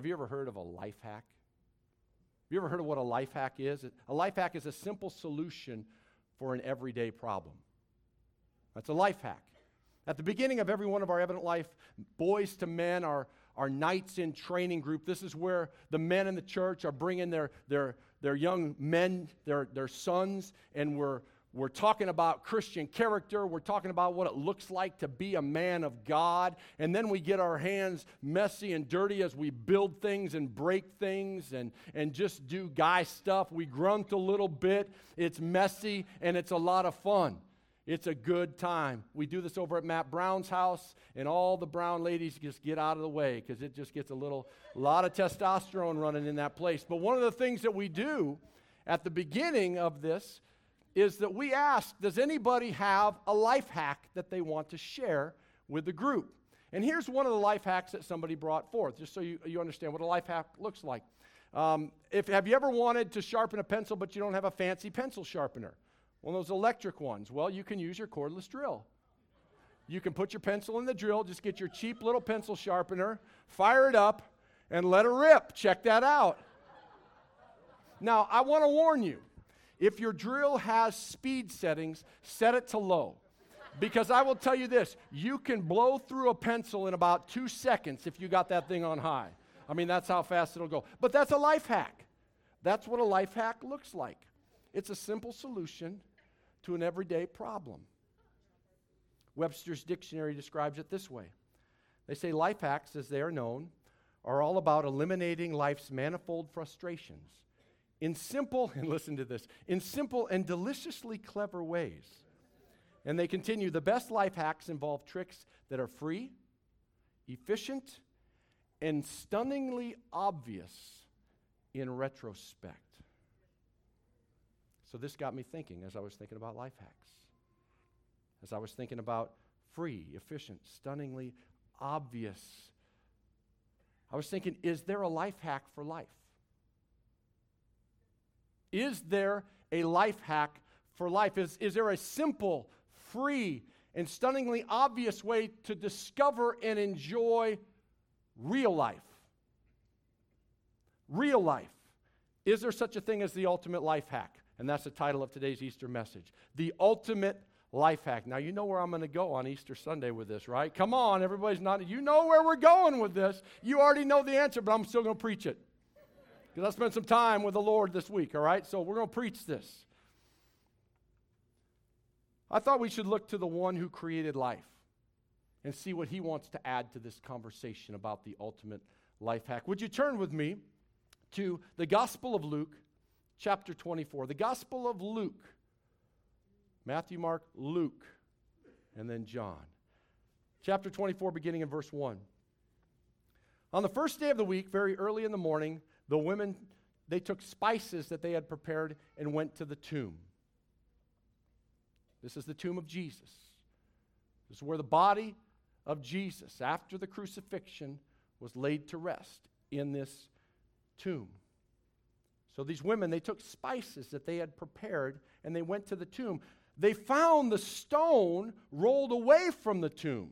you ever heard of a life hack? Have you ever heard of what a life hack is? A life hack is a simple solution for an everyday problem. That's a life hack. At the beginning of every one of our Evident Life Boys to Men, our Nights in Training group, this is where the men in the church are bringing their young men, their sons, and we're talking about Christian character. We're talking about what it looks like to be a man of God. And then we get our hands messy and dirty as we build things and break things and just do guy stuff. We grunt a little bit. It's messy and it's a lot of fun. It's a good time. We do this over at Matt Brown's house, and all the Brown ladies just get out of the way because it just gets a lot of testosterone running in that place. But one of the things that we do at the beginning of this is that we ask, does anybody have a life hack that they want to share with the group? And here's one of the life hacks that somebody brought forth, just so you understand what a life hack looks like. Have you ever wanted to sharpen a pencil, but you don't have a fancy pencil sharpener? One of those electric ones. Well, you can use your cordless drill. You can put your pencil in the drill, just get your cheap little pencil sharpener, fire it up, and let it rip. Check that out. Now, I want to warn you, if your drill has speed settings, set it to low. Because I will tell you this, you can blow through a pencil in about 2 seconds if you got that thing on high. I mean, that's how fast it'll go. But that's a life hack. That's what a life hack looks like. It's a simple solution to an everyday problem. Webster's Dictionary describes it this way. They say life hacks, as they are known, are all about eliminating life's manifold frustrations in simple, and listen to this, in simple and deliciously clever ways. And they continue, the best life hacks involve tricks that are free, efficient, and stunningly obvious in retrospect. So this got me thinking as I was thinking about life hacks. As I was thinking about free, efficient, stunningly obvious. I was thinking, is there a life hack for life? Is there a life hack for life? Is there a simple, free, and stunningly obvious way to discover and enjoy real life? Real life. Is there such a thing as the ultimate life hack? And that's the title of today's Easter message. The ultimate life hack. Now, you know where I'm going to go on Easter Sunday with this, right? Come on, everybody's nodding. You know where we're going with this. You already know the answer, but I'm still going to preach it. Because I spent some time with the Lord this week, all right? So we're going to preach this. I thought we should look to the one who created life and see what he wants to add to this conversation about the ultimate life hack. Would you turn with me to the Gospel of Luke, chapter 24. The Gospel of Luke. Matthew, Mark, Luke, and then John. Chapter 24, beginning in verse 1. On the first day of the week, very early in the morning, the women, they took spices that they had prepared and went to the tomb. This is the tomb of Jesus. This is where the body of Jesus, after the crucifixion, was laid to rest in this tomb. So these women, they took spices that they had prepared and they went to the tomb. They found the stone rolled away from the tomb.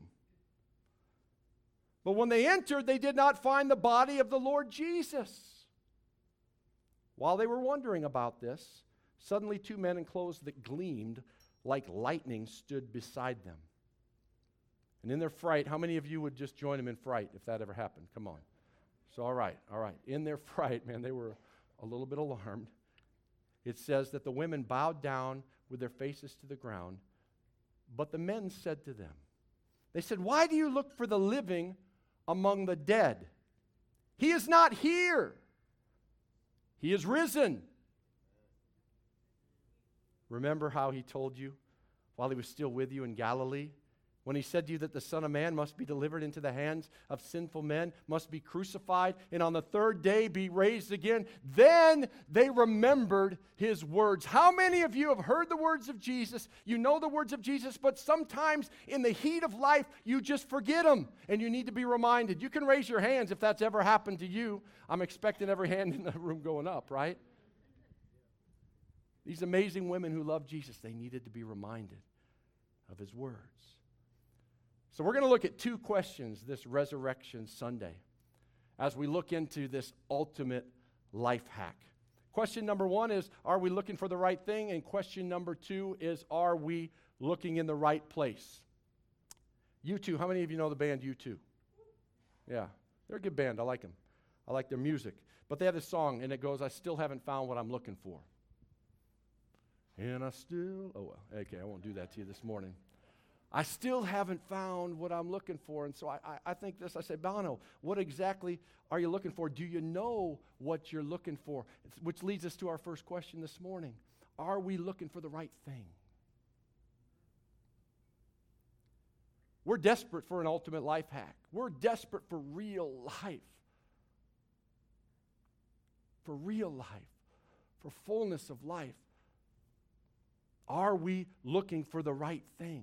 But when they entered, they did not find the body of the Lord Jesus. While they were wondering about this, suddenly 2 men in clothes that gleamed like lightning stood beside them. And in their fright, how many of you would just join them in fright if that ever happened? Come on. So, all right. In their fright, man, they were a little bit alarmed. It says that the women bowed down with their faces to the ground, but the men said to them, they said, why do you look for the living among the dead? He is not here. He is risen. Remember how he told you while he was still with you in Galilee? When he said to you that the Son of Man must be delivered into the hands of sinful men, must be crucified, and on the third day be raised again. Then they remembered his words. How many of you have heard the words of Jesus? You know the words of Jesus, but sometimes in the heat of life, you just forget them, and you need to be reminded. You can raise your hands if that's ever happened to you. I'm expecting every hand in the room going up, right? These amazing women who love Jesus, they needed to be reminded of his words. So we're going to look at 2 questions this Resurrection Sunday as we look into this ultimate life hack. Question number 1 is, are we looking for the right thing? And question number 2 is, are we looking in the right place? U2, how many of you know the band U2? Yeah, they're a good band. I like them. I like their music. But they have this song, and it goes, I still haven't found what I'm looking for. And I still, okay, I won't do that to you this morning. I still haven't found what I'm looking for. And so I think this, I say, Bono, what exactly are you looking for? Do you know what you're looking for? Which leads us to our first question this morning. Are we looking for the right thing? We're desperate for an ultimate life hack. We're desperate for real life. For real life. For fullness of life. Are we looking for the right thing?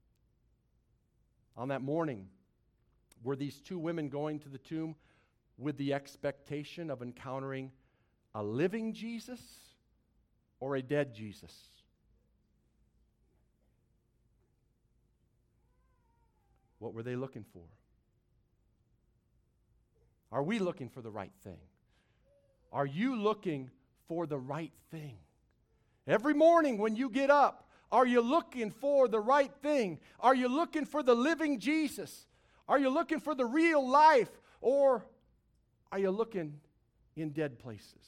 On that morning, were these two women going to the tomb with the expectation of encountering a living Jesus or a dead Jesus? What were they looking for? Are we looking for the right thing? Are you looking for the right thing? Every morning when you get up, are you looking for the right thing? Are you looking for the living Jesus? Are you looking for the real life? Or are you looking in dead places?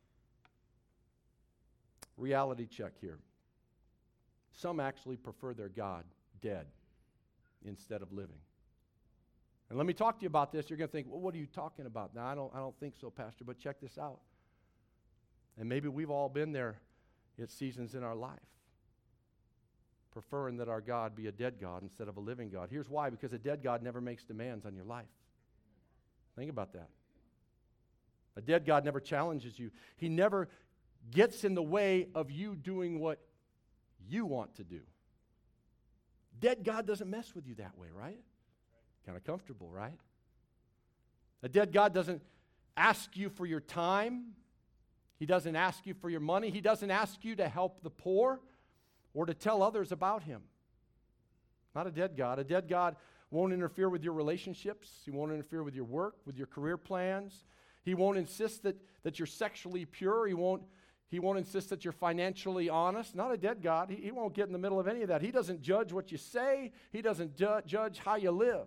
Reality check here. Some actually prefer their God dead instead of living. And let me talk to you about this. You're going to think, well, what are you talking about? Now, I don't think so, Pastor, but check this out. And maybe we've all been there at seasons in our life, preferring that our God be a dead God instead of a living God. Here's why: because a dead God never makes demands on your life. Think about that. A dead God never challenges you. He never gets in the way of you doing what you want to do. Dead God doesn't mess with you that way, right? Kind of comfortable, right? A dead God doesn't ask you for your time. He doesn't ask you for your money. He doesn't ask you to help the poor or to tell others about him. Not a dead God. A dead God won't interfere with your relationships. He won't interfere with your work, with your career plans. He won't insist that you're sexually pure. He won't insist that you're financially honest. Not a dead God. He won't get in the middle of any of that. He doesn't judge what you say. He doesn't judge how you live.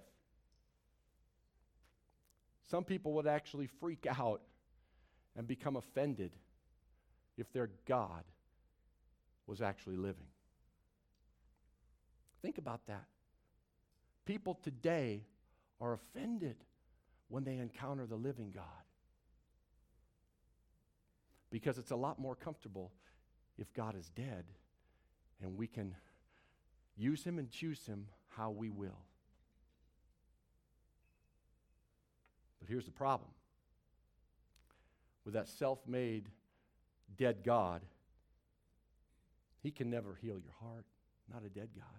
Some people would actually freak out and become offended if their God was actually living. Think about that. People today are offended when they encounter the living God, because it's a lot more comfortable if God is dead and we can use him and choose him how we will. But here's the problem. With that self-made dead God, he can never heal your heart. Not a dead God.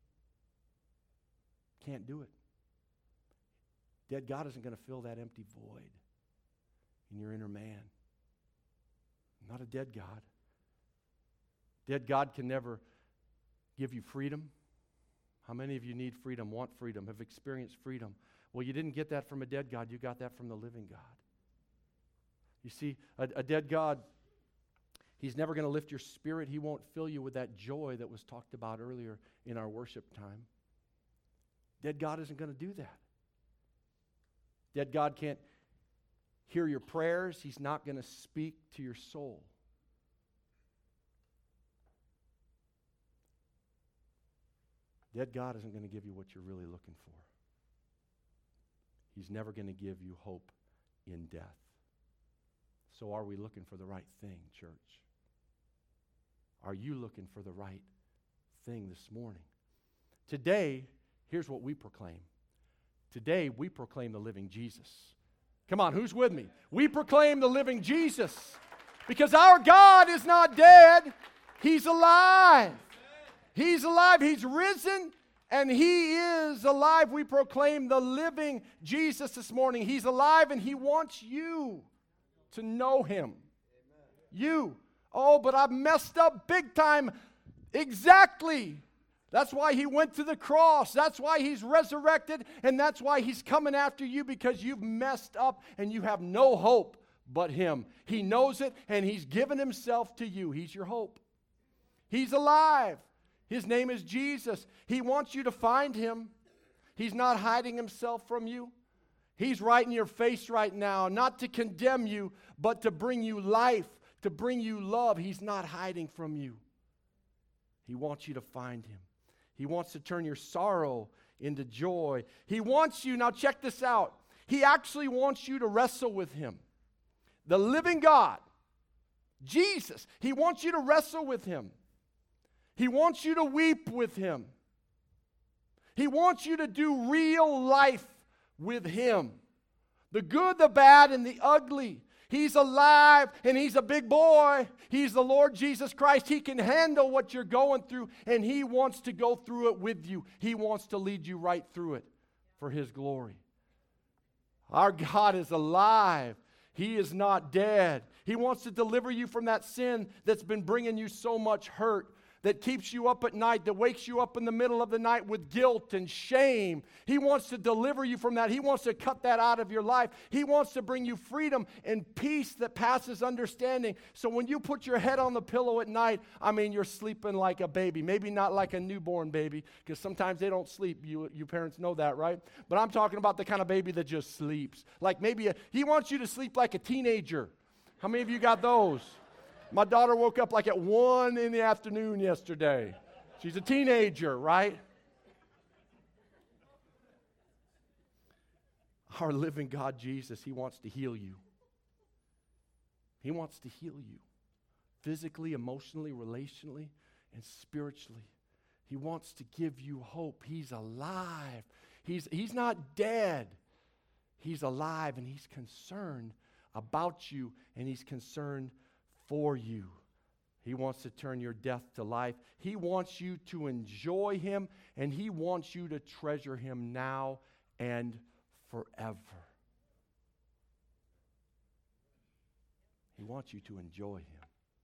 Can't do it. Dead God isn't going to fill that empty void in your inner man. Not a dead God. Dead God can never give you freedom. How many of you need freedom, want freedom, have experienced freedom? Well, you didn't get that from a dead God. You got that from the living God. You see, a dead God, he's never going to lift your spirit. He won't fill you with that joy that was talked about earlier in our worship time. Dead God isn't going to do that. Dead God can't hear your prayers. He's not going to speak to your soul. Dead God isn't going to give you what you're really looking for. He's never going to give you hope in death. So are we looking for the right thing, church? Are you looking for the right thing this morning? Today, here's what we proclaim. Today, we proclaim the living Jesus. Come on, who's with me? We proclaim the living Jesus because our God is not dead. He's alive. He's alive. He's risen, and he is alive. We proclaim the living Jesus this morning. He's alive, and he wants you to know him. Amen. You. Oh, but I've messed up big time. Exactly. That's why he went to the cross. That's why he's resurrected. And that's why he's coming after you, because you've messed up and you have no hope but him. He knows it, and he's given himself to you. He's your hope. He's alive. His name is Jesus. He wants you to find him. He's not hiding himself from you. He's right in your face right now, not to condemn you, but to bring you life, to bring you love. He's not hiding from you. He wants you to find him. He wants to turn your sorrow into joy. He wants you, now check this out, he actually wants you to wrestle with him. The living God, Jesus, he wants you to wrestle with him. He wants you to weep with him. He wants you to do real life with him. The good, the bad, and the ugly. He's alive, and he's a big boy. He's the Lord Jesus Christ. He can handle what you're going through, and he wants to go through it with you. He wants to lead you right through it for his glory. Our God is alive. He is not dead. He wants to deliver you from that sin that's been bringing you so much hurt, that keeps you up at night, that wakes you up in the middle of the night with guilt and shame. He wants to deliver you from that. He wants to cut that out of your life. He wants to bring you freedom and peace that passes understanding. So when you put your head on the pillow at night, you're sleeping like a baby. Maybe not like a newborn baby, because sometimes they don't sleep. You parents know that, right? But I'm talking about the kind of baby that just sleeps. Like he wants you to sleep like a teenager. How many of you got those? My daughter woke up like at 1 in the afternoon yesterday. She's a teenager, right? Our living God, Jesus, he wants to heal you. He wants to heal you physically, emotionally, relationally, and spiritually. He wants to give you hope. He's alive. He's not dead. He's alive, and he's concerned about you, and he's concerned for you. He wants to turn your death to life. He wants you to enjoy him, and he wants you to treasure him now and forever. He wants you to enjoy him.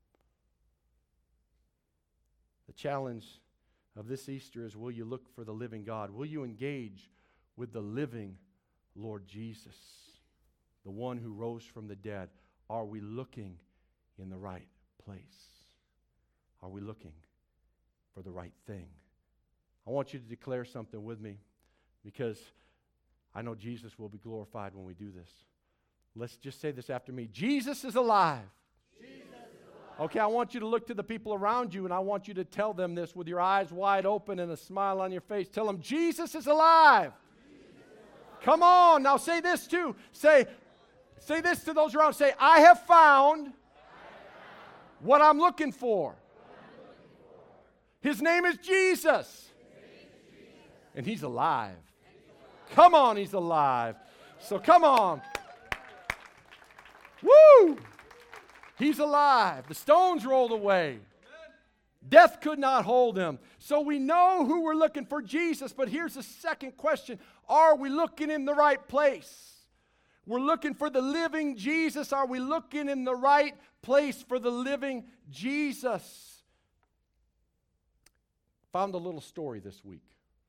The challenge of this Easter is, will you look for the living God? Will you engage with the living Lord Jesus, the one who rose from the dead? Are we looking in the right place? Are we looking for the right thing? I want you to declare something with me, because I know Jesus will be glorified when we do this. Let's just say this after me. Jesus is alive. Jesus is alive. Okay, I want you to look to the people around you, and I want you to tell them this with your eyes wide open and a smile on your face. Tell them, Jesus is alive. Jesus is alive. Come on, now say this too. Say this to those around. Say, I have found what I'm looking for. His name is Jesus. And he's alive. Come on, he's alive. So come on. Woo! He's alive. The stones rolled away. Death could not hold him. So we know who we're looking for, Jesus. But here's the second question. Are we looking in the right place? We're looking for the living Jesus. Are we looking in the right place for the living Jesus? Found a little story this week.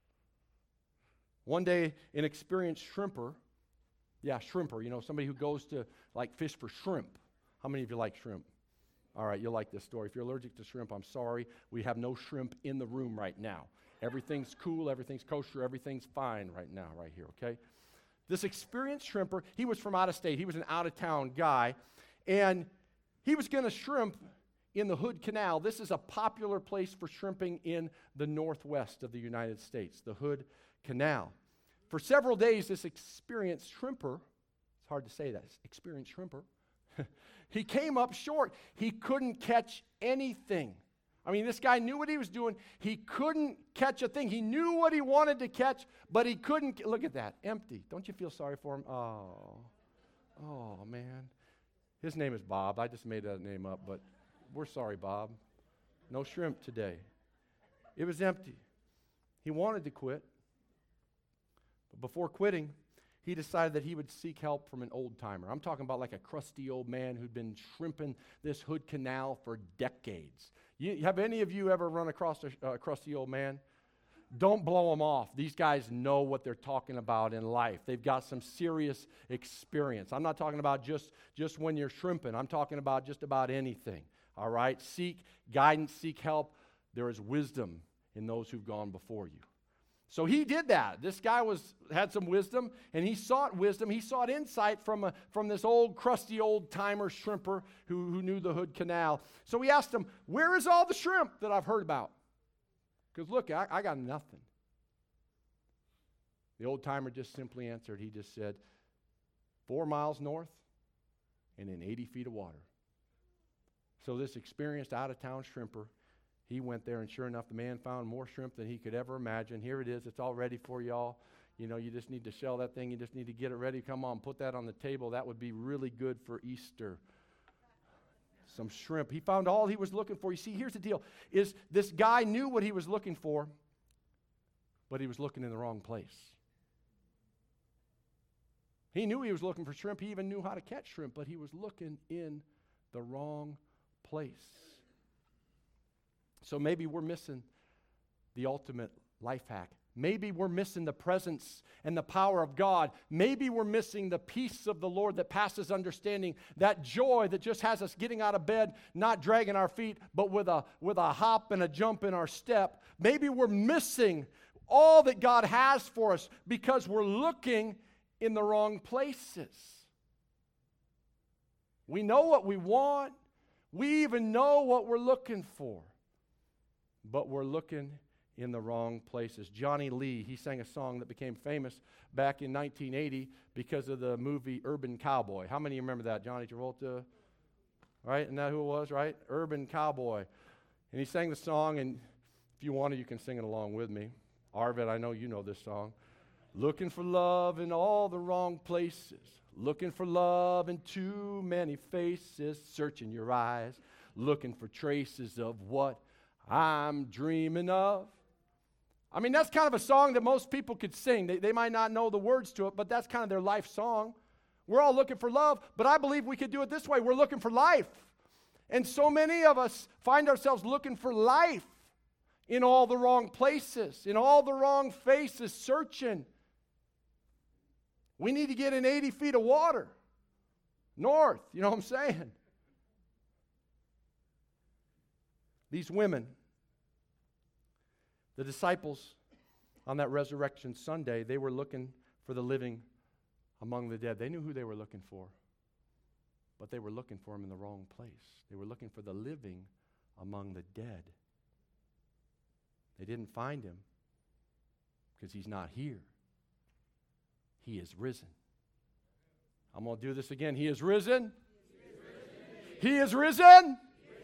One day, an experienced shrimper, somebody who goes to fish for shrimp. How many of you like shrimp? All right, you'll like this story. If you're allergic to shrimp, I'm sorry. We have no shrimp in the room right now. Everything's cool, everything's kosher, everything's fine right now, right here, okay? This experienced shrimper, he was from out of state. He was an out-of-town guy, and he was going to shrimp in the Hood Canal. This is a popular place for shrimping in the northwest of the United States, the Hood Canal. For several days, this experienced shrimper, it's hard to say that, experienced shrimper, he came up short. He couldn't catch anything. This guy knew what he was doing. He couldn't catch a thing. He knew what he wanted to catch, but he couldn't. Look at that, empty. Don't you feel sorry for him? Oh, man. His name is Bob. I just made that name up, but we're sorry, Bob. No shrimp today. It was empty. He wanted to quit, but before quitting, he decided that he would seek help from an old-timer. I'm talking about like a crusty old man who'd been shrimping this Hood Canal for decades. Have any of you ever run across a crusty old man? Don't blow them off. These guys know what they're talking about in life. They've got some serious experience. I'm not talking about just when you're shrimping. I'm talking about just about anything. All right? Seek guidance, seek help. There is wisdom in those who've gone before you. So he did that. This guy had some wisdom, and he sought wisdom. He sought insight from this old, crusty, old-timer shrimper who knew the Hood Canal. So he asked him, where is all the shrimp that I've heard about? Because look, I got nothing. The old-timer just simply answered. He just said, 4 miles north and in 80 feet of water. So this experienced out-of-town shrimper, he went there, and sure enough, the man found more shrimp than he could ever imagine. Here it is. It's all ready for y'all. You know, you just need to shell that thing. You just need to get it ready. Come on, put that on the table. That would be really good for Easter. Some shrimp. He found all he was looking for. You see, here's the deal, is this guy knew what he was looking for, but he was looking in the wrong place. He knew he was looking for shrimp. He even knew how to catch shrimp, but he was looking in the wrong place. So maybe we're missing the ultimate life hack. Maybe we're missing the presence and the power of God. Maybe we're missing the peace of the Lord that passes understanding, that joy that just has us getting out of bed, not dragging our feet, but with a hop and a jump in our step. Maybe we're missing all that God has for us because we're looking in the wrong places. We know what we want. We even know what we're looking for. But we're looking in the wrong places. Johnny Lee, he sang a song that became famous back in 1980 because of the movie Urban Cowboy. How many of you remember that? Johnny Travolta, right? Isn't that who it was, right? Urban Cowboy. And he sang the song, and if you want to, you can sing it along with me. Arvid, I know you know this song. Looking for love in all the wrong places. Looking for love in too many faces. Searching your eyes. Looking for traces of what I'm dreaming of. I mean, that's kind of a song that most people could sing. They might not know the words to it, but that's kind of their life song. We're all looking for love, but I believe we could do it this way. We're looking for life. And so many of us find ourselves looking for life in all the wrong places, in all the wrong faces, searching. We need to get in 80 feet of water north, you know what I'm saying? These women, the disciples on that Resurrection Sunday, they were looking for the living among the dead. They knew who they were looking for, but they were looking for him in the wrong place. They were looking for the living among the dead. They didn't find him because he's not here. He is risen. I'm going to do this again. He is risen. He is risen.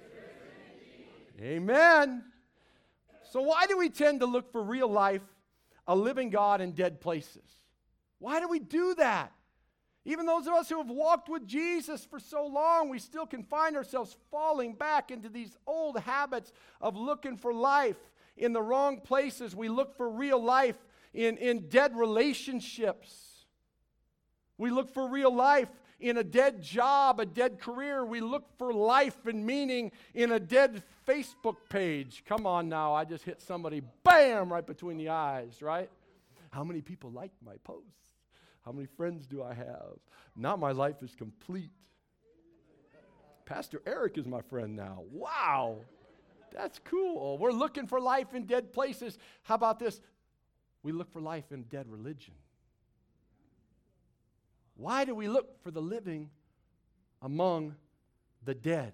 Amen. So why do we tend to look for real life, a living God in dead places? Why do we do that? Even those of us who have walked with Jesus for so long, we still can find ourselves falling back into these old habits of looking for life in the wrong places. We look for real life in dead relationships. We look for real life in a dead job, a dead career. We look for life and meaning in a dead Facebook page. Come on now, I just hit somebody, bam, right between the eyes, right? How many people like my posts? How many friends do I have? Now my life is complete. Pastor Eric is my friend now. Wow, that's cool. We're looking for life in dead places. How about this? We look for life in dead religion. Why do we look for the living among the dead?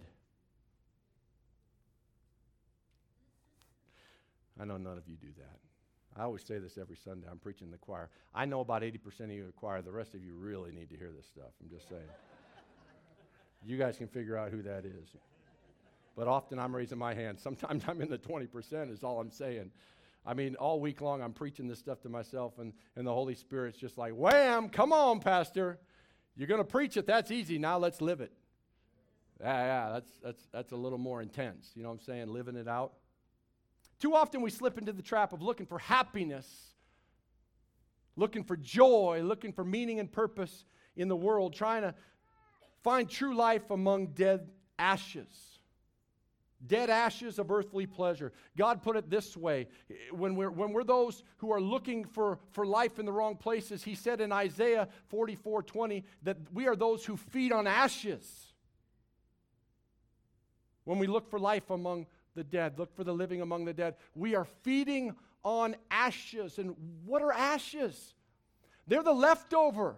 I know none of you do that. I always say this every Sunday. I'm preaching in the choir. I know about 80% of you in the choir. The rest of you really need to hear this stuff. I'm just saying. You guys can figure out who that is. But often I'm raising my hand. Sometimes I'm in the 20% is all I'm saying. I mean, all week long I'm preaching this stuff to myself, and the Holy Spirit's just like, wham, come on, Pastor. You're going to preach it. That's easy. Now let's live it. Yeah, that's a little more intense. You know what I'm saying? Living it out. Too often we slip into the trap of looking for happiness, looking for joy, looking for meaning and purpose in the world, trying to find true life among dead ashes. Dead ashes of earthly pleasure. God put it this way. When we're those who are looking for life in the wrong places, he said in Isaiah 44:20 that we are those who feed on ashes. When we look for life among the dead, look for the living among the dead, we are feeding on ashes. And what are ashes? They're the leftover.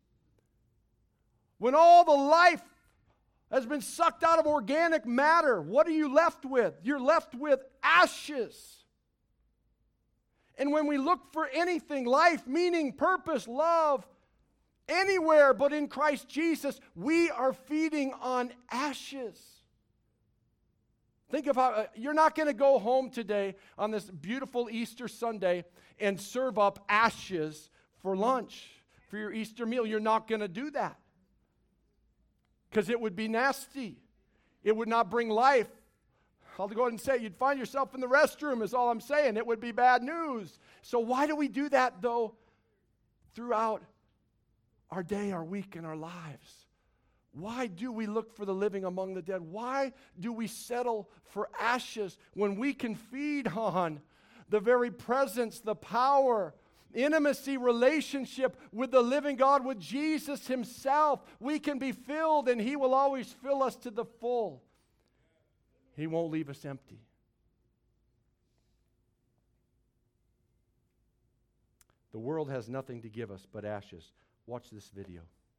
When all the life has been sucked out of organic matter, what are you left with? You're left with ashes. And when we look for anything, life, meaning, purpose, love, anywhere but in Christ Jesus, we are feeding on ashes. Think of how you're not going to go home today on this beautiful Easter Sunday and serve up ashes for lunch, for your Easter meal. You're not going to do that. Because it would be nasty. It would not bring life. I'll go ahead and say you'd find yourself in the restroom is all I'm saying. It would be bad news. So why do we do that, though, throughout our day, our week, and our lives? Why do we look for the living among the dead? Why do we settle for ashes when we can feed on the very presence, the power, intimacy, relationship with the living God, with Jesus himself? We can be filled, and he will always fill us to the full. He won't leave us empty. The world has nothing to give us but ashes. Watch this video.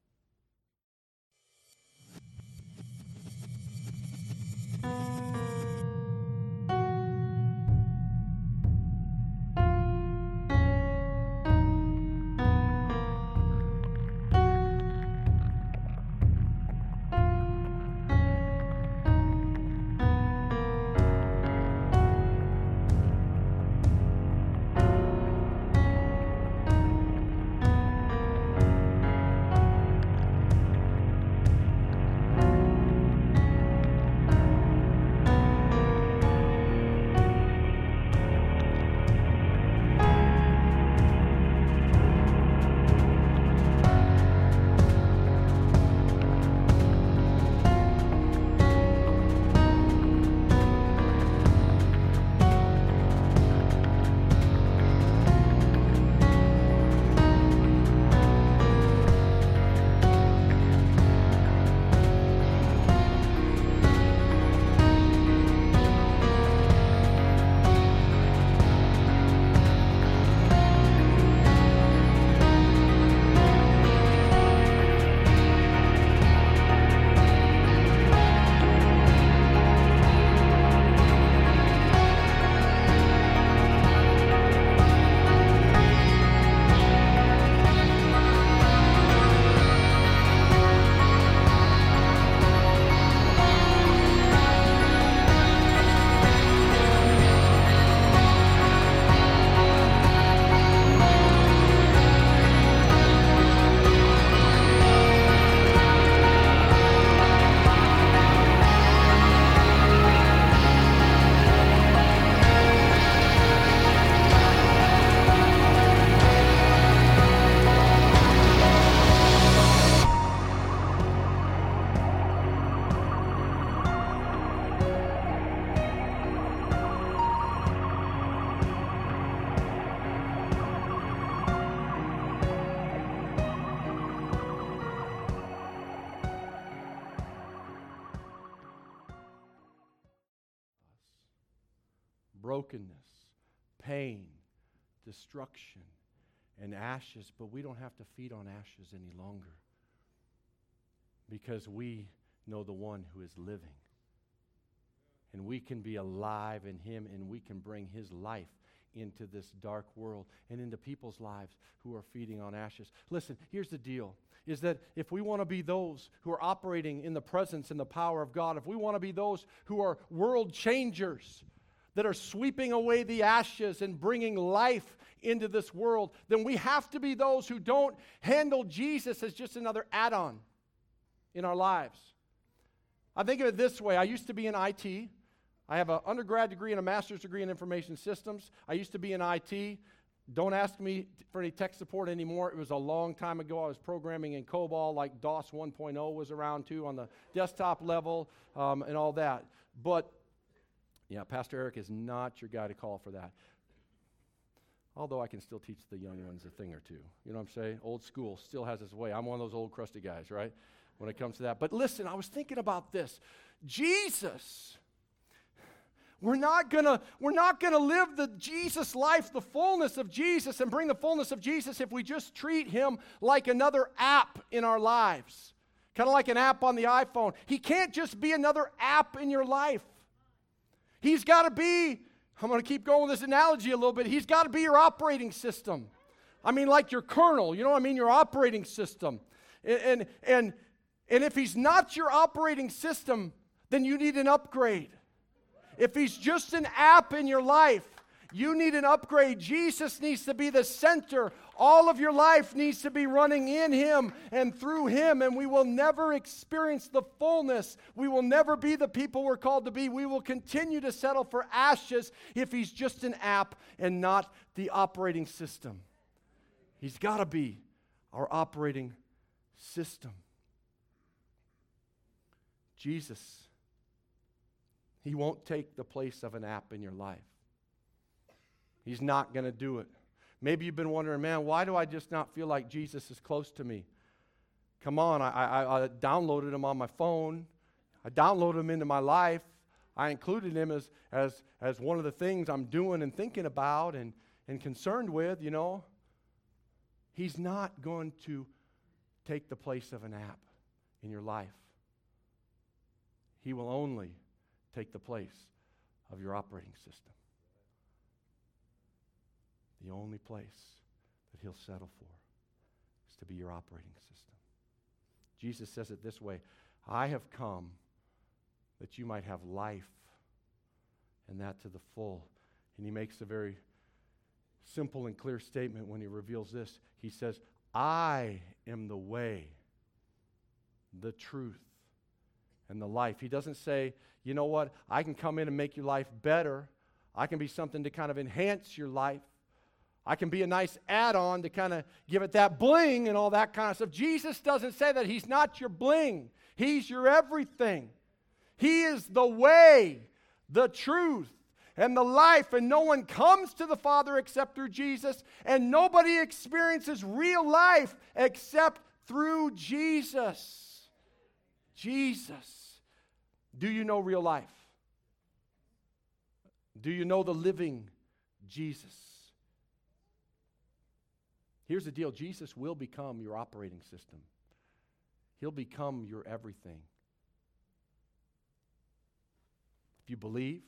Brokenness, pain, destruction, and ashes, but we don't have to feed on ashes any longer because we know the one who is living. And we can be alive in him, and we can bring his life into this dark world and into people's lives who are feeding on ashes. Listen, here's the deal, is that if we want to be those who are operating in the presence and the power of God, if we want to be those who are world changers, that are sweeping away the ashes and bringing life into this world, then we have to be those who don't handle Jesus as just another add-on in our lives. I think of it this way. I used to be in IT. I have an undergrad degree and a master's degree in information systems. I used to be in IT. Don't ask me for any tech support anymore. It was a long time ago. I was programming in COBOL, like DOS 1.0 was around too on the desktop level and all that. But Yeah, Pastor Eric is not your guy to call for that. Although I can still teach the young ones a thing or two. You know what I'm saying? Old school still has its way. I'm one of those old crusty guys, right? When it comes to that. But listen, I was thinking about this. Jesus, we're not gonna live the Jesus life, the fullness of Jesus, and bring the fullness of Jesus if we just treat him like another app in our lives. Kind of like an app on the iPhone. He can't just be another app in your life. He's got to be, I'm going to keep going with this analogy a little bit. He's got to be your operating system. I mean, like your kernel, you know what I mean? Your operating system. And if he's not your operating system, then you need an upgrade. If he's just an app in your life, you need an upgrade. Jesus needs to be the center. All of your life needs to be running in him and through him, and we will never experience the fullness. We will never be the people we're called to be. We will continue to settle for ashes if he's just an app and not the operating system. He's got to be our operating system. Jesus, he won't take the place of an app in your life. He's not going to do it. Maybe you've been wondering, man, why do I just not feel like Jesus is close to me? Come on, I downloaded him on my phone. I downloaded him into my life. I included him as one of the things I'm doing and thinking about and concerned with, you know. He's not going to take the place of an app in your life. He will only take the place of your operating system. The only place that he'll settle for is to be your operating system. Jesus says it this way, I have come that you might have life, and that to the full. And he makes a very simple and clear statement when he reveals this. He says, I am the way, the truth, and the life. He doesn't say, you know what, I can come in and make your life better. I can be something to kind of enhance your life. I can be a nice add-on to kind of give it that bling and all that kind of stuff. Jesus doesn't say that. He's not your bling. He's your everything. He is the way, the truth, and the life. And no one comes to the Father except through Jesus. And nobody experiences real life except through Jesus. Jesus. Do you know real life? Do you know the living Jesus? Here's the deal. Jesus will become your operating system. He'll become your everything. If you believe,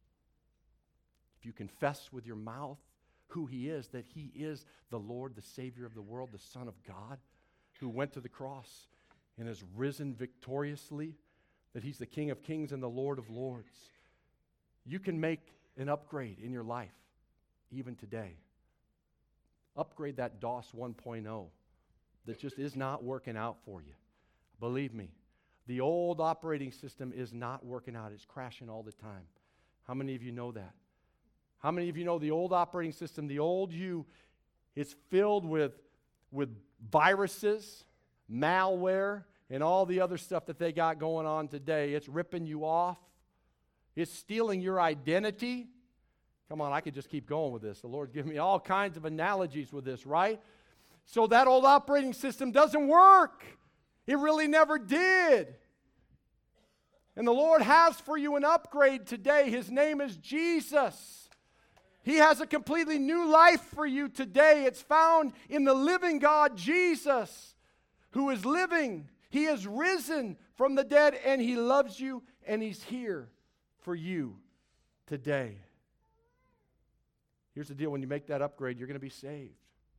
if you confess with your mouth who he is, that he is the Lord, the Savior of the world, the Son of God, who went to the cross and has risen victoriously, that he's the King of kings and the Lord of lords, you can make an upgrade in your life, even today. Upgrade that DOS 1.0 that just is not working out for you. Believe me, the old operating system is not working out. It's crashing all the time. How many of you know that? How many of you know the old operating system, the old you, is filled with viruses, malware, and all the other stuff that they got going on today? It's ripping you off. It's stealing your identity. Come on, I could just keep going with this. The Lord's given me all kinds of analogies with this, right? So that old operating system doesn't work. It really never did. And the Lord has for you an upgrade today. His name is Jesus. He has a completely new life for you today. It's found in the living God, Jesus, who is living. He is risen from the dead, and he loves you, and he's here for you today. Here's the deal. When you make that upgrade, you're going to be saved,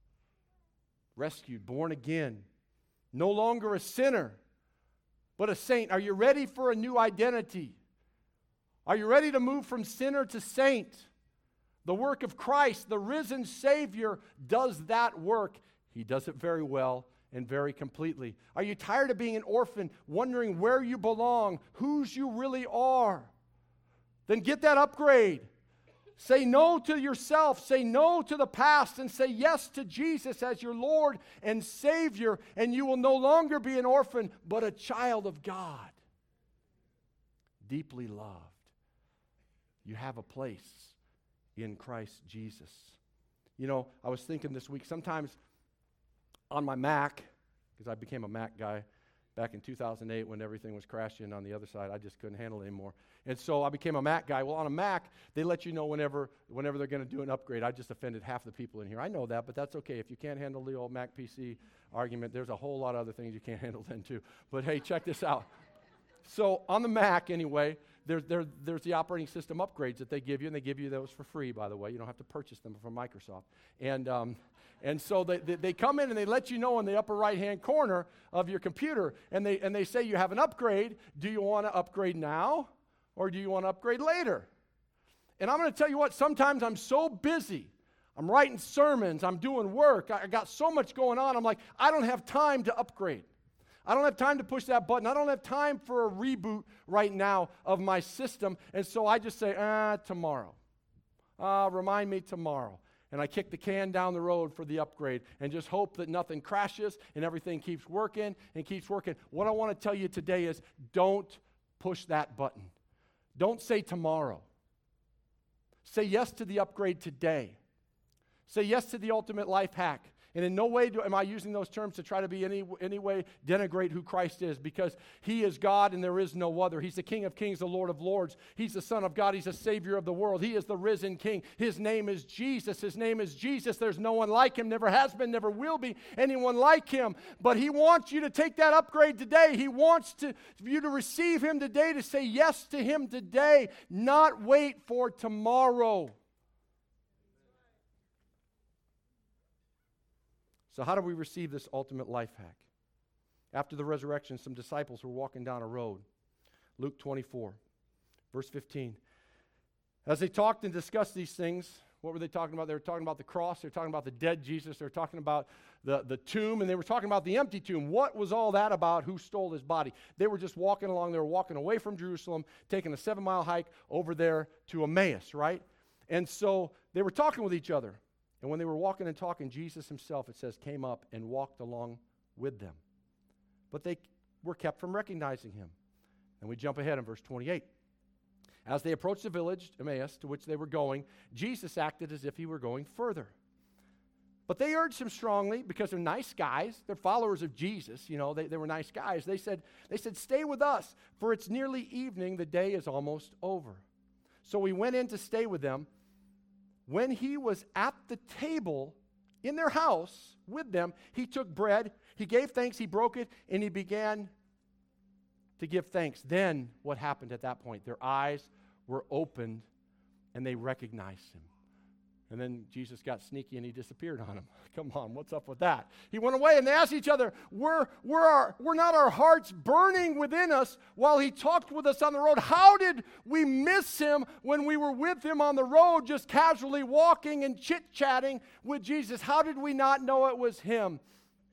rescued, born again. No longer a sinner, but a saint. Are you ready for a new identity? Are you ready to move from sinner to saint? The work of Christ, the risen Savior, does that work. He does it very well and very completely. Are you tired of being an orphan, wondering where you belong, whose you really are? Then get that upgrade. Say no to yourself, say no to the past, and say yes to Jesus as your Lord and Savior, and you will no longer be an orphan, but a child of God, deeply loved. You have a place in Christ Jesus. You know, I was thinking this week, sometimes on my Mac, because I became a Mac guy back in 2008 when everything was crashing on the other side. I just couldn't handle it anymore. And so I became a Mac guy. Well, on a Mac, they let you know whenever they're going to do an upgrade. I just offended half the people in here. I know that, but that's okay. If you can't handle the old Mac PC argument, there's a whole lot of other things you can't handle then too. But hey, check this out. So on the Mac, anyway, there's the operating system upgrades that they give you, and they give you those for free, by the way. You don't have to purchase them from Microsoft. And so they come in and they let you know in the upper right-hand corner of your computer, and they say you have an upgrade. Do you want to upgrade now, or do you want to upgrade later? And I'm going to tell you what, sometimes I'm so busy. I'm writing sermons. I'm doing work. I got so much going on. I'm like, I don't have time to upgrade. I don't have time to push that button. I don't have time for a reboot right now of my system. And so I just say, tomorrow. Remind me tomorrow. And I kick the can down the road for the upgrade and just hope that nothing crashes and everything keeps working and keeps working. What I want to tell you today is don't push that button. Don't say tomorrow. Say yes to the upgrade today. Say yes to the ultimate life hack. And in no way am I using those terms to try to be any way denigrate who Christ is, because he is God and there is no other. He's the King of kings, the Lord of lords. He's the Son of God. He's the Savior of the world. He is the risen King. His name is Jesus. His name is Jesus. There's no one like him, never has been, never will be anyone like him. But he wants you to take that upgrade today. He wants you to receive him today, to say yes to him today, not wait for tomorrow. So how do we receive this ultimate life hack? After the resurrection, some disciples were walking down a road. Luke 24, verse 15. As they talked and discussed these things, what were they talking about? They were talking about the cross. They were talking about the dead Jesus. They were talking about the tomb, and they were talking about the empty tomb. What was all that about? Who stole his body? They were just walking along. They were walking away from Jerusalem, taking a 7-mile hike over there to Emmaus, right? And so they were talking with each other. And when they were walking and talking, Jesus himself, it says, came up and walked along with them. But they were kept from recognizing him. And we jump ahead in verse 28. As they approached the village, Emmaus, to which they were going, Jesus acted as if he were going further. But they urged him strongly, because they're nice guys. They're followers of Jesus. You know, they were nice guys. They said, stay with us, for it's nearly evening. The day is almost over. So he went in to stay with them. When he was at the table in their house with them, he took bread, he gave thanks, he broke it, and he began to give thanks. Then what happened at that point? Their eyes were opened and they recognized him. And then Jesus got sneaky and he disappeared on them. Come on, what's up with that? He went away and they asked each other, were not our hearts burning within us while he talked with us on the road? How did we miss him when we were with him on the road, just casually walking and chit-chatting with Jesus? How did we not know it was him?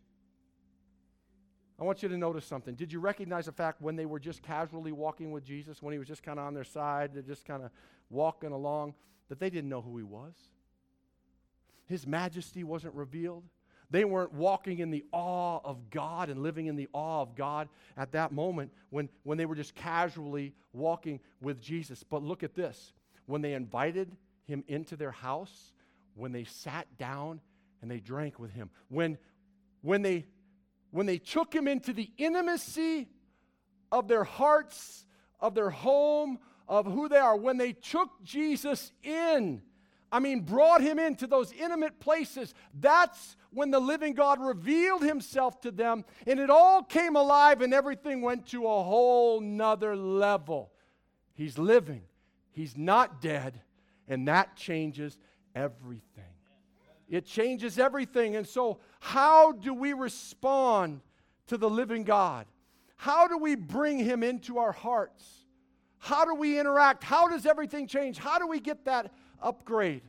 I want you to notice something. Did you recognize the fact when they were just casually walking with Jesus, when he was just kind of on their side, they're just kind of walking along, that they didn't know who he was? His majesty wasn't revealed. They weren't walking in the awe of God and living in the awe of God at that moment when they were just casually walking with Jesus. But look at this. When they invited him into their house, when they sat down and they drank with him, when they took him into the intimacy of their hearts, of their home, of who they are, when they took Jesus in, brought him into those intimate places, that's when the living God revealed himself to them, and it all came alive and everything went to a whole nother level. He's living. He's not dead, and that changes everything. It changes everything. And so how do we respond to the living God? How do we bring him into our hearts? How do we interact? How does everything change? How do we get that upgrade?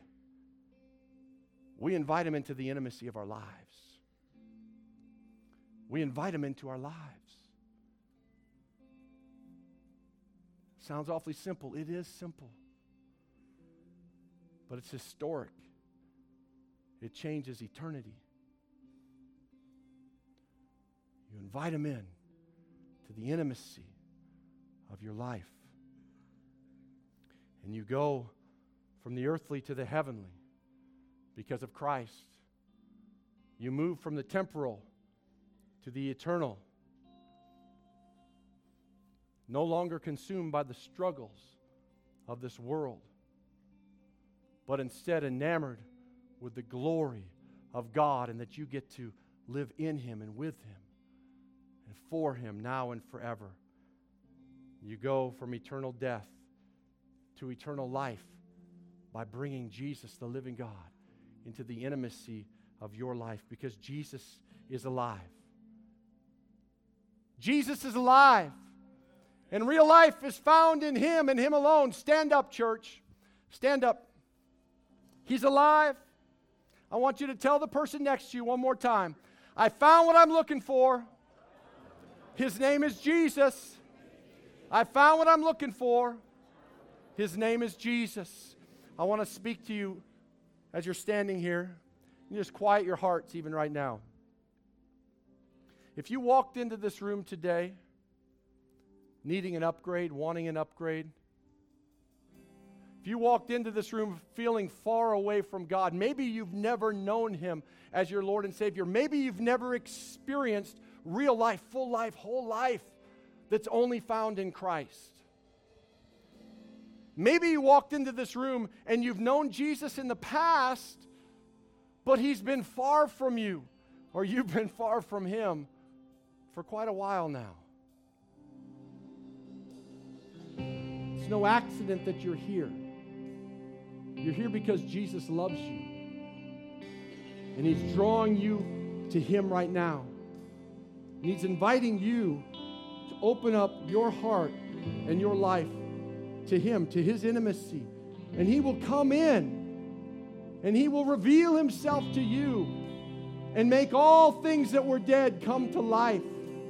We invite him into the intimacy of our lives. We invite him into our lives. Sounds awfully simple. It is simple. But it's historic. It changes eternity. You invite him in to the intimacy of your life. And you go from the earthly to the heavenly because of Christ. You move from the temporal to the eternal. No longer consumed by the struggles of this world, but instead enamored with the glory of God, and that you get to live in Him and with Him and for Him now and forever. You go from eternal death to eternal life by bringing Jesus, the living God, into the intimacy of your life, because Jesus is alive. Jesus is alive. And real life is found in Him and Him alone. Stand up, church. Stand up. He's alive. I want you to tell the person next to you one more time. I found what I'm looking for. His name is Jesus. I found what I'm looking for. His name is Jesus. I want to speak to you as you're standing here. You just quiet your hearts even right now. If you walked into this room today needing an upgrade, wanting an upgrade, if you walked into this room feeling far away from God, maybe you've never known Him as your Lord and Savior. Maybe you've never experienced real life, full life, whole life that's only found in Christ. Maybe you walked into this room and you've known Jesus in the past, but He's been far from you, or you've been far from Him for quite a while now. It's no accident that you're here. You're here because Jesus loves you. And He's drawing you to Him right now. And He's inviting you to open up your heart and your life to Him, to His intimacy. And He will come in and He will reveal Himself to you and make all things that were dead come to life.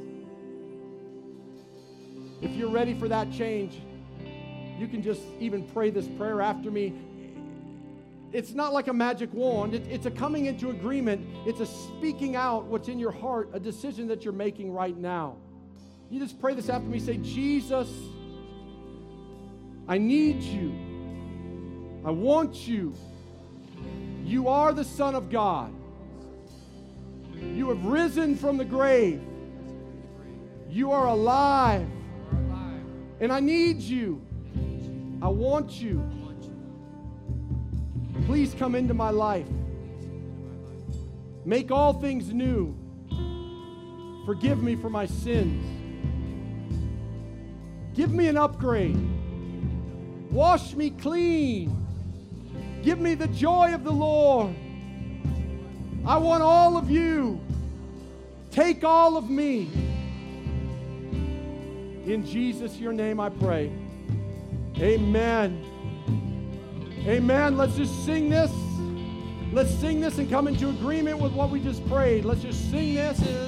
If you're ready for that change, you can just even pray this prayer after me. It's not like a magic wand. It's a coming into agreement. It's a speaking out what's in your heart, a decision that you're making right now. You just pray this after me. Say, Jesus, I need you. I want you. You are the Son of God. You have risen from the grave. You are alive. And I need you. I want you. Please come into my life. Make all things new. Forgive me for my sins. Give me an upgrade. Wash me clean. Give me the joy of the Lord. I want all of you. Take all of me. In Jesus, your name I pray. Amen. Amen. Let's just sing this. Let's sing this and come into agreement with what we just prayed. Let's just sing this. He's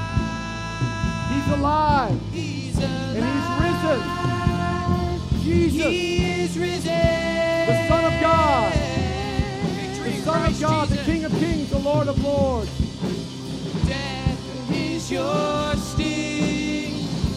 alive. And He's risen. Jesus. He is risen. The Son of God. The Son of God, the King of Kings, the Lord of Lords. Death is your sting.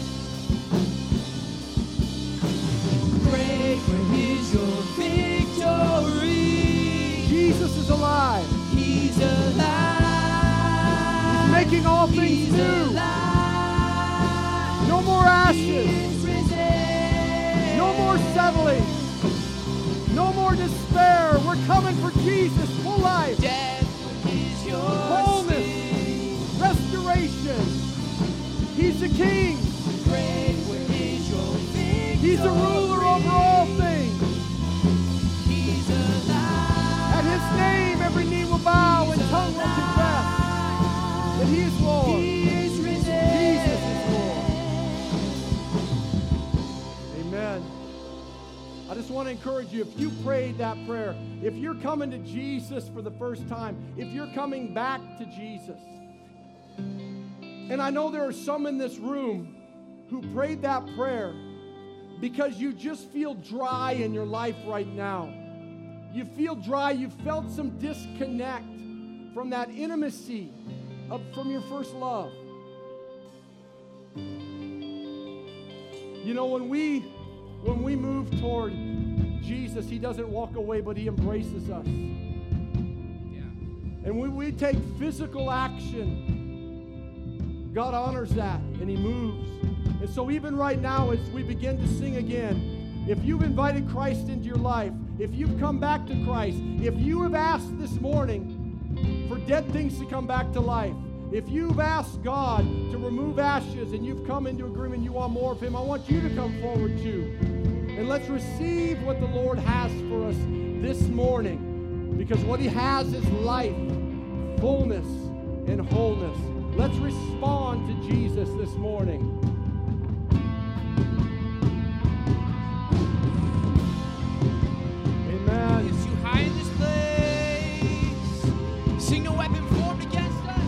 Great is your victory. Jesus is alive. He's alive. He's making all things He's new. alive. No more ashes. He's risen. No more settling. No more despair. We're coming for Jesus. Full life. Death is your Wholeness. sting. Restoration. He's the King. Great is your victory. He's the ruler over all things. He's alive. At His name, every knee will bow and tongue will confess that He is Lord. He is risen. Jesus is Lord. Amen. I just want to encourage you, if you prayed that prayer, if you're coming to Jesus for the first time, if you're coming back to Jesus, and I know there are some in this room who prayed that prayer because you just feel dry in your life right now. You feel dry. You felt some disconnect from that intimacy from your first love. You know, when we move toward Jesus, he doesn't walk away, but he embraces us. And when we take physical action, God honors that and he moves. And so even right now, as we begin to sing again, if you've invited Christ into your life, if you've come back to Christ, if you have asked this morning for dead things to come back to life, if you've asked God to remove ashes and you've come into agreement, you want more of him, I want you to come forward too. And let's receive what the Lord has for us this morning. Because what he has is life, fullness, and wholeness. Let's respond to Jesus this morning. Amen. Is you high in this place? Sing no weapon formed against us.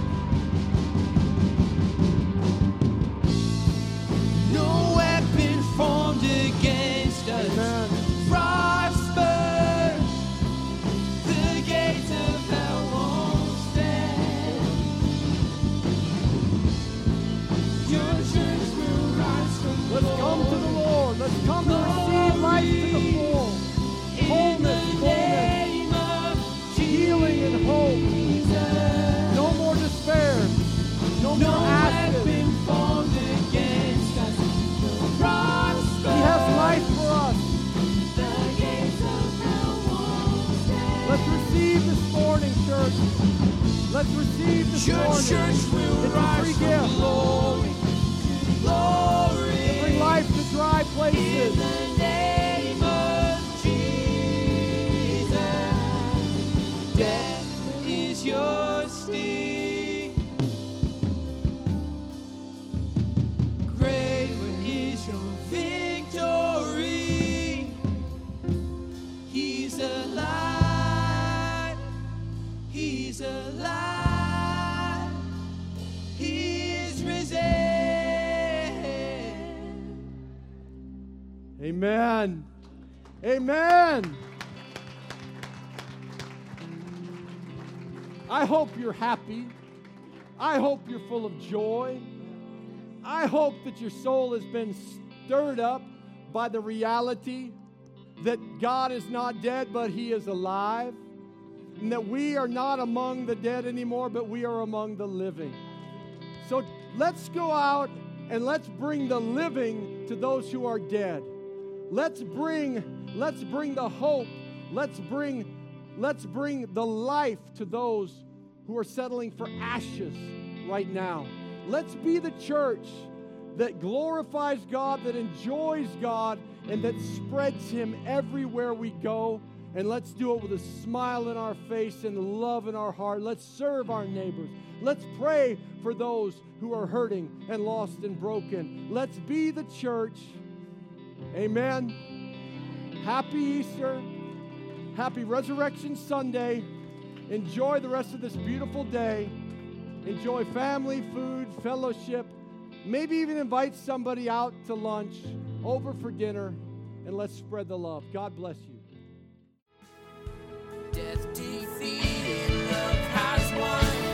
No weapon formed against us. Amen. Prosper. The gates of hell won't stand. Your church will rise from Let's come to the Lord. Let's come to receive life to the full. Wholeness, fullness, healing and hope. No more despair. No more ashes. weapon formed against us will prosper. He has life for us. The gates of hell won't stand. Let's receive this morning, church. Let's receive this Your morning. church will It's a rise free from gift. glory to glory. Bring life to dry In places. the name of Jesus, death is your sting. Greater is your victory. He's alive. He's alive. He is risen. Amen. Amen. I hope you're happy. I hope you're full of joy. I hope that your soul has been stirred up by the reality that God is not dead, but he is alive. And that we are not among the dead anymore, but we are among the living. So let's go out and let's bring the living to those who are dead. Let's bring the hope. Let's bring the life to those who are settling for ashes right now. Let's be the church that glorifies God, that enjoys God, and that spreads him everywhere we go. And let's do it with a smile in our face and love in our heart. Let's serve our neighbors. Let's pray for those who are hurting and lost and broken. Let's be the church. Amen. Happy Easter. Happy Resurrection Sunday. Enjoy the rest of this beautiful day. Enjoy family, food, fellowship. Maybe even invite somebody out to lunch, over for dinner, and let's spread the love. God bless you. Death defeated, love has won.